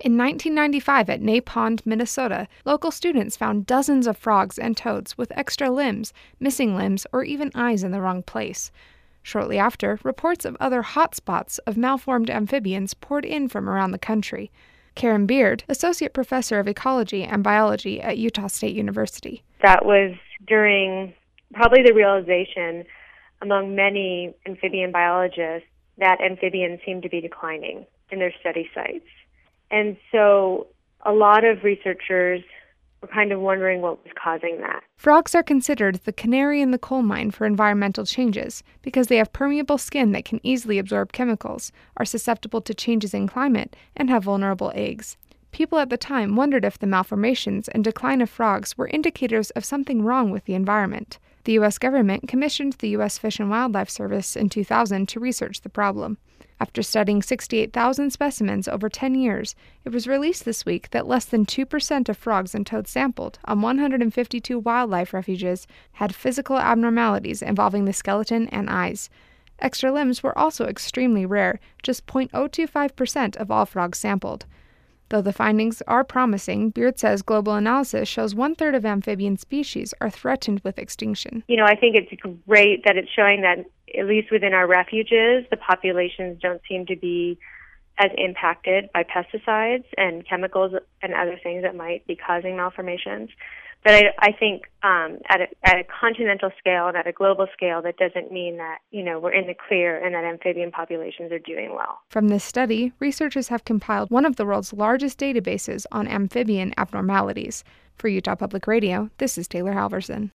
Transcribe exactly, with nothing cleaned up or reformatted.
In nineteen ninety-five at Ney Pond, Minnesota, local students found dozens of frogs and toads with extra limbs, missing limbs, or even eyes in the wrong place. Shortly after, reports of other hotspots of malformed amphibians poured in from around the country. Karen Beard, Associate Professor of Ecology and Biology at Utah State University. That was during probably the realization among many amphibian biologists that amphibians seemed to be declining in their study sites. And so a lot of researchers were kind of wondering what was causing that. Frogs are considered the canary in the coal mine for environmental changes because they have permeable skin that can easily absorb chemicals, are susceptible to changes in climate, and have vulnerable eggs. People at the time wondered if the malformations and decline of frogs were indicators of something wrong with the environment. The U S government commissioned the U S Fish and Wildlife Service in two thousand to research the problem. After studying sixty-eight thousand specimens over ten years, it was released this week that less than two percent of frogs and toads sampled on one hundred fifty-two wildlife refuges had physical abnormalities involving the skeleton and eyes. Extra limbs were also extremely rare, just zero point zero two five percent of all frogs sampled. Though the findings are promising, Beard says global analysis shows one-third of amphibian species are threatened with extinction. You know, I think it's great that it's showing that, at least within our refuges, the populations don't seem to be as impacted by pesticides and chemicals and other things that might be causing malformations. But I, I think um, at, a, at a continental scale and at a global scale, that doesn't mean that, you know, we're in the clear and that amphibian populations are doing well. From this study, researchers have compiled one of the world's largest databases on amphibian abnormalities. For Utah Public Radio, this is Taylor Halverson.